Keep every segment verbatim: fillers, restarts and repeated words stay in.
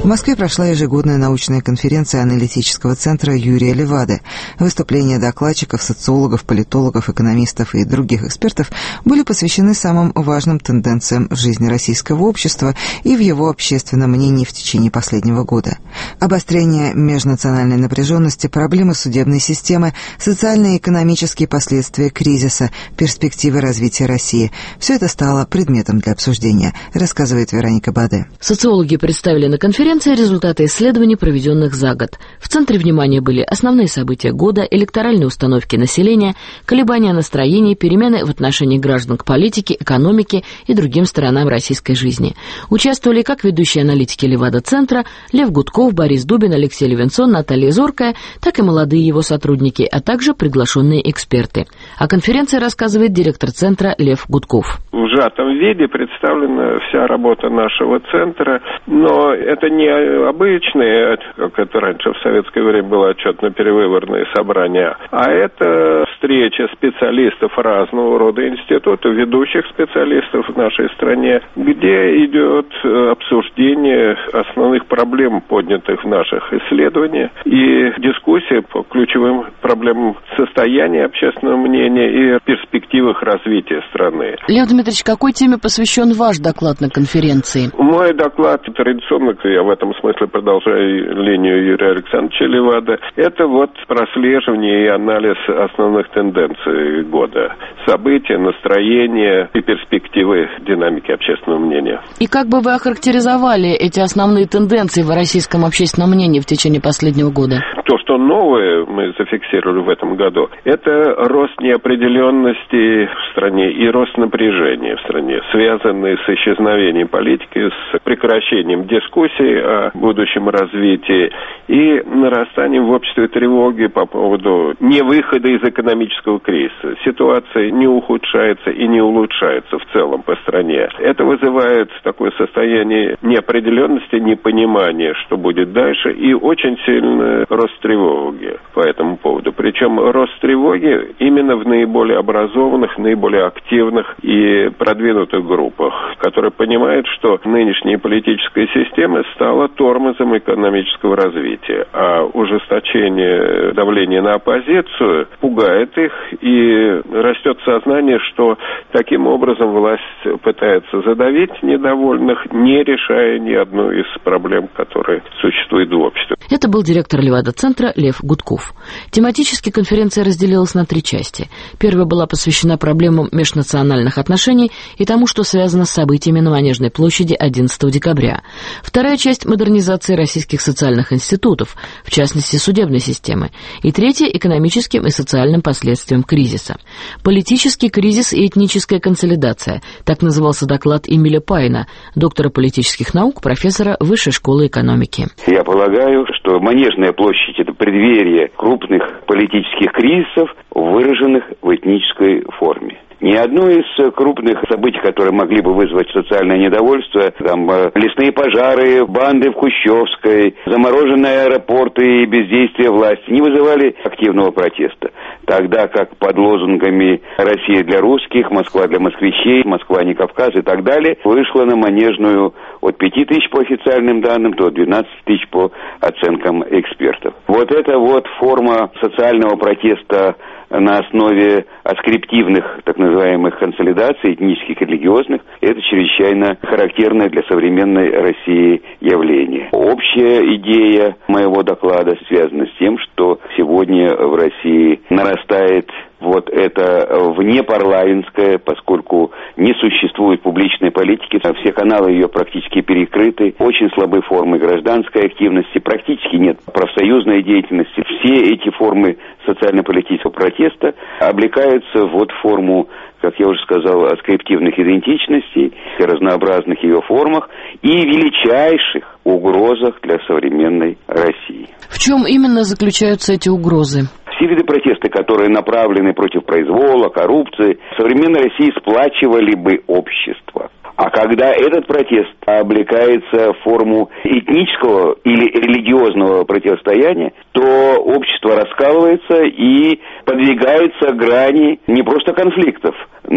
Москве прошла ежегодная научная конференция аналитического центра Юрия Левады. Выступления докладчиков, социологов, политологов, экономистов и других экспертов были посвящены самым важным тенденциям в жизни российского общества и в его общественном мнении в течение последнего года. Обострение межнациональной напряженности, проблемы судебной системы, социальные и экономические последствия кризиса, перспективы развития России – все это стало предметом для обсуждения, рассказывает Вероника Баде. Социологи представили на конференции результаты исследований, проведенных за год. В центре внимания были основные события года, электоральные установки населения, колебания настроений, перемены в отношении граждан к политике, экономике и другим сторонам российской жизни. Участвовали как ведущие аналитики Левада-центра Лев Гудков, Борис Дубин, Алексей Левинсон, Наталья Зоркая, так и молодые его сотрудники, а также приглашенные эксперты. О конференции рассказывает директор центра Лев Гудков. В сжатом виде представлена вся работа нашего центра, но это не обычные, как это раньше в советское время было, отчетно-перевыборные собрания, а это встреча специалистов разного рода институтов, ведущих специалистов в нашей стране, где идет обсуждение основных проблем, поднятых в наших исследованиях, и дискуссия по ключевым проблемам состояния общественного мнения и перспективах развития страны. Лев Дмитриевич, какой теме посвящен ваш доклад на конференции? Мой доклад традиционно, я в этом смысле продолжаю линию Юрия Александровича Левады, это вот прослеживание и анализ основных тенденций года, события, настроения и перспективы динамики общественного мнения. И как бы вы охарактеризовали эти основные тенденции в российском общественном мнении в течение последнего года? То, что новое мы зафиксировали в этом году, это рост неопределенности в стране и рост напряжения в стране, связанный с исчезновением политики, с прекращением дискуссий о будущем развитии и нарастанием в обществе тревоги по поводу невыхода из экономического кризиса. Ситуация не ухудшается и не улучшается в целом по стране. Это вызывает такое состояние неопределенности, непонимания, что будет дальше, и очень сильный рост тревоги по этому поводу. Причем рост тревоги именно в наиболее образованных, наиболее активных и продвинутых группах, которые понимают, что нынешняя политическая система стала тормозом экономического развития, а ужесточение давления на оппозицию пугает их, и растет сознание, что таким образом власть пытается задавить недовольных, не решая ни одну из проблем, которые существуют в обществе. Это был директор Левада-центра Лев Гудков. Тематически конференция разделилась на три части. Первая была посвящена проблемам межнациональных отношений и тому, что связано с событиями на Манежной площади одиннадцатого декабря. Вторая часть — модернизации российских социальных институтов, в частности судебной системы. И третья — экономическим и социальным последствиям кризиса. Политический кризис и этническая консолидация. Так назывался доклад Эмиля Пайна, доктора политических наук, профессора Высшей школы экономики. Я полагаю, что Манежная площадь — это преддверие крупных политических кризисов, выраженных в этнической форме. Ни одно из крупных событий, которые могли бы вызвать социальное недовольство, там лесные пожары, банды в Хрущевской, замороженные аэропорты и бездействие власти, не вызывали активного протеста. Тогда как под лозунгами «Россия для русских», «Москва для москвичей», «Москва не Кавказ» и так далее, вышло на Манежную от пяти тысяч по официальным данным до двенадцати тысяч по оценкам экспертов. Вот эта вот форма социального протеста на основе аскриптивных, так называемых, консолидаций, этнических и религиозных, это чрезвычайно характерное для современной России явление. Общая идея моего доклада связана с тем, что сегодня в России нарастает вот это внепарламентское, поскольку не существует публичной политики, все каналы ее практически перекрыты, очень слабые формы гражданской активности, практически нет профсоюзной деятельности. Все эти формы социально-политического протеста облекаются вот в форму, как я уже сказал, аскриптивных идентичностей, разнообразных ее формах и величайших угрозах для современной России. В чем именно заключаются эти угрозы? Все виды протеста, которые направлены против произвола, коррупции, в современной России сплачивали бы общество. А когда этот протест облекается в форму этнического или религиозного противостояния, то общество раскалывается и подвигается к грани не просто конфликтов,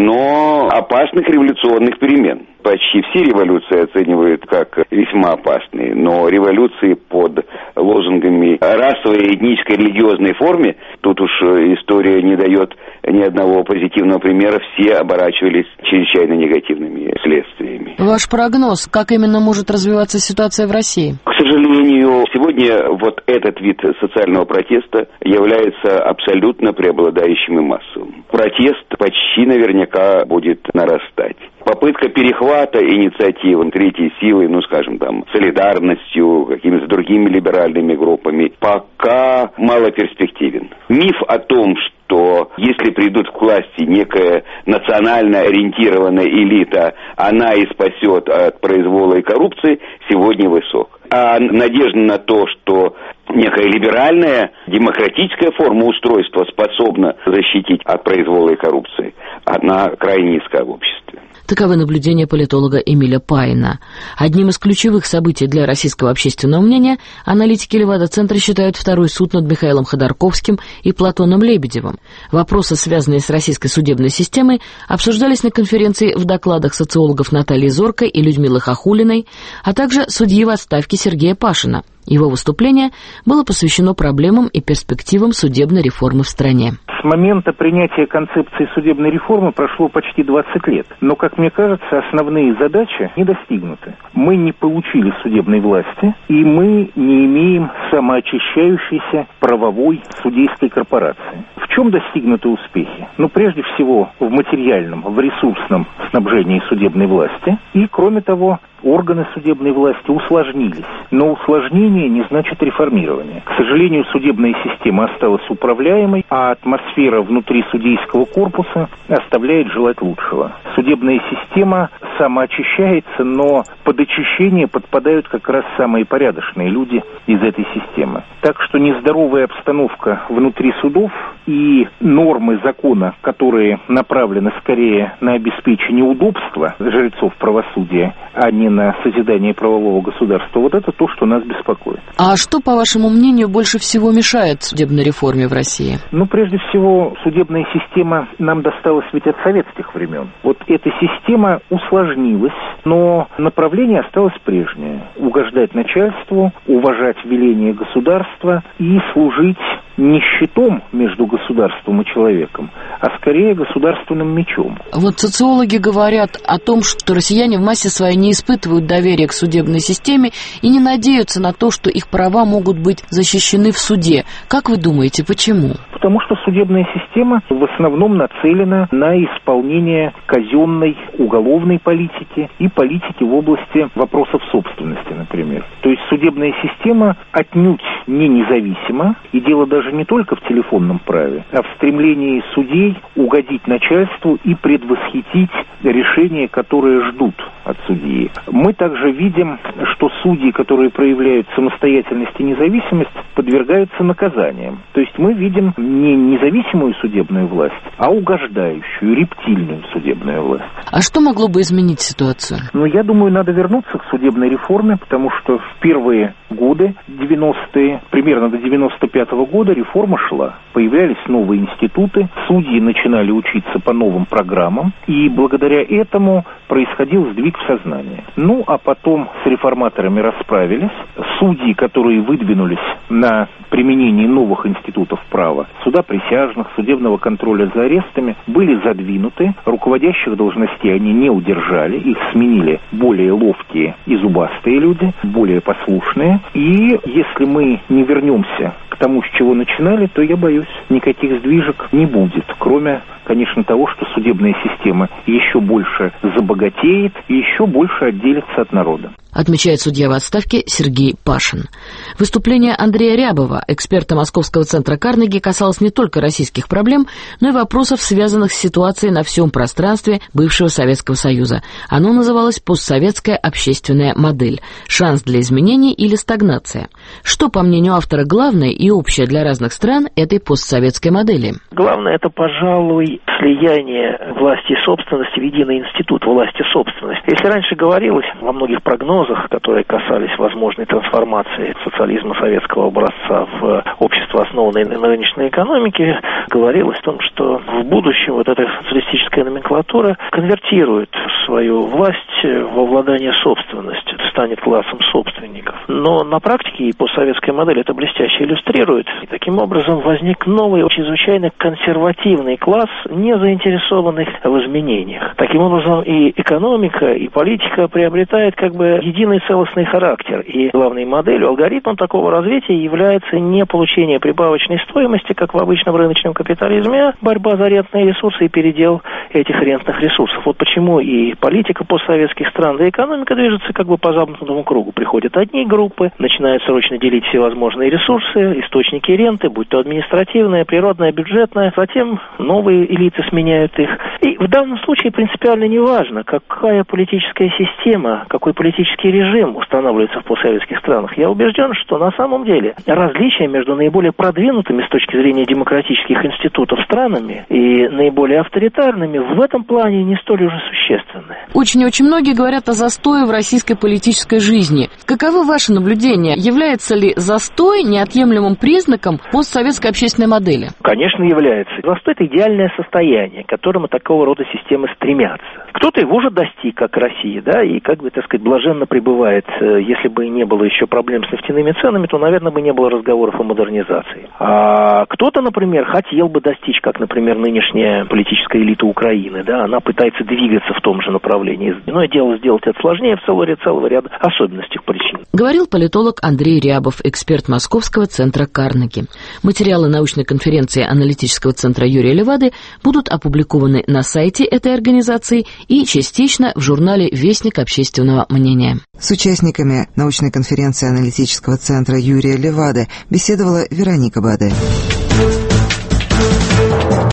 но опасных революционных перемен. Почти все революции оценивают как весьма опасные, но революции под лозунгами расовой, этнической, религиозной форме, тут уж история не дает ни одного позитивного примера, все оборачивались чрезвычайно негативными следствиями. Ваш прогноз, как именно может развиваться ситуация в России? К сожалению, сегодня вот этот вид социального протеста является абсолютно преобладающим и массовым. Протест почти наверняка будет нарастать. Попытка перехвата инициативы третьей силы, ну, скажем, там, солидарностью, какими-то другими либеральными группами, пока малоперспективен. Миф о том, что если придут к власти некая национально ориентированная элита, она и спасет от произвола и коррупции, сегодня высок. А надежда на то, что некая либеральная, демократическая форма устройства способна защитить от произвола и коррупции, она крайне низка в обществе. Таковы наблюдения политолога Эмиля Паина. Одним из ключевых событий для российского общественного мнения аналитики Левада-центра считают второй суд над Михаилом Ходорковским и Платоном Лебедевым. Вопросы, связанные с российской судебной системой, обсуждались на конференции в докладах социологов Натальи Зорко и Людмилы Хохулиной, а также судьи в отставке Сергея Пашина. Его выступление было посвящено проблемам и перспективам судебной реформы в стране. С момента принятия концепции судебной реформы прошло почти двадцать лет. Но, как мне кажется, основные задачи не достигнуты. Мы не получили судебной власти, и мы не имеем самоочищающейся правовой судейской корпорации. В чем достигнуты успехи? Ну, прежде всего, в материальном, в ресурсном снабжении судебной власти. И, кроме того, органы судебной власти усложнились. Но усложнение не значит реформирование. К сожалению, судебная система осталась управляемой, а атмосфера внутри судейского корпуса оставляет желать лучшего. Судебная система самоочищается, но под очищение подпадают как раз самые порядочные люди из этой системы. Так что нездоровая обстановка внутри судов и нормы закона, которые направлены скорее на обеспечение удобства жрецов правосудия, а не на созидание правового государства, вот это то, что нас беспокоит. А что, по вашему мнению, больше всего мешает судебной реформе в России? Ну, прежде всего, судебная система нам досталась ведь от советских времен. Вот эта система усложнилась, но направление осталось прежнее. Угождать начальству, уважать веления государства и служить не щитом между государством и человеком, а скорее государственным мечом. Вот социологи говорят о том, что россияне в массе своей не испытывают доверия к судебной системе и не надеются на то, что их права могут быть защищены в суде. Как вы думаете, почему? Потому что судебная система в основном нацелена на исполнение казенной уголовной политики и политики в области вопросов собственности, например. То есть судебная система отнюдь не независима, и дело даже не только в телефонном праве, а в стремлении судей угодить начальству и предвосхитить решения, которые ждут от судьи. Мы также видим, что судьи, которые проявляют самостоятельность и независимость, подвергаются наказаниям. То есть мы видим не независимую судебную власть, а угождающую, рептильную судебную власть. А что могло бы изменить ситуацию? Ну, я думаю, надо вернуться к судебной реформе, потому что в первые годы, девяностые, примерно до девяносто пятого года, реформа шла. Появлялись новые институты, судьи начинали учиться по новым программам, и благодаря этому происходил сдвиг в сознании. Ну, а потом с реформаторами расправились. Судьи, которые выдвинулись на применение новых институтов права, суда присяжных, судебного контроля за арестами, были задвинуты. Руководящих должностей они не удержали, их сменили более ловкие и зубастые люди, более послушные. И если мы не вернемся к тому, с чего начинали, то, я боюсь, никаких сдвижек не будет, кроме, конечно, того, что судебная система еще больше забогатеет и еще больше отделится от народа. Отмечает судья в отставке Сергей Пашин. Выступление Андрея Рябова, эксперта Московского центра Карнеги, касалось не только российских проблем, но и вопросов, связанных с ситуацией на всем пространстве бывшего Советского Союза. Оно называлось «Постсоветское общественное общественная модель? Шанс для изменений или стагнация? Что, по мнению автора, главное и общее для разных стран этой постсоветской модели? Главное, это, пожалуй, слияние власти и собственности в единый институт власти и собственности. Если раньше говорилось во многих прогнозах, которые касались возможной трансформации социализма советского образца в общество, основанное на нынешней экономике, говорилось о том, что в будущем вот эта социалистическая номенклатура конвертирует свою власть во владание собственностью, станет классом собственников. Но на практике и постсоветская модель это блестяще иллюстрирует. И таким образом возник новый, чрезвычайно консервативный класс, не заинтересованных в изменениях. Таким образом и экономика, и политика приобретает как бы единый целостный характер. И главной моделью, алгоритмом такого развития является не получение прибавочной стоимости, как в обычном рыночном капитализме, а борьба за рентные ресурсы и передел этих рентных ресурсов. Вот почему и политика постсоветских стран, да и экономика движется как бы по замкнутому кругу. Приходят одни группы, начинают срочно делить всевозможные ресурсы, источники ренты, будь то административная, природная, бюджетная, затем новые элиты сменяют их. И в данном случае принципиально не важно, какая политическая система, какой политический режим устанавливается в постсоветских странах. Я убежден, что на самом деле различия между наиболее продвинутыми с точки зрения демократических институтов странами и наиболее авторитарными в этом плане не столь уже существенны. Очень-очень многие говорят о застое в российской политической жизни. Каковы ваши наблюдения? Является ли застой неотъемлемым признаком постсоветской общественной модели? Конечно, является. Застой – это идеальное состояние, к которому такого рода системы стремятся. Кто-то его уже достиг, как Россия, да, и, как бы, так сказать, блаженно пребывает. Если бы не было еще проблем с нефтяными ценами, то, наверное, бы не было разговоров о модернизации. А кто-то, например, хотел бы достичь, как, например, нынешняя политическая элита Украины, да, она пытается двигаться в том же направлении. Иное дело сделать это сложнее в целом ряде, целого ряда особенностей причин. Говорил политолог Андрей Рябов, эксперт Московского центра Карнеги. Материалы научной конференции аналитического центра Юрия Левады будут опубликованы на сайте этой организации и частично в журнале «Вестник общественного мнения». С участниками научной конференции аналитического центра Юрия Левады беседовала Вероника Баде.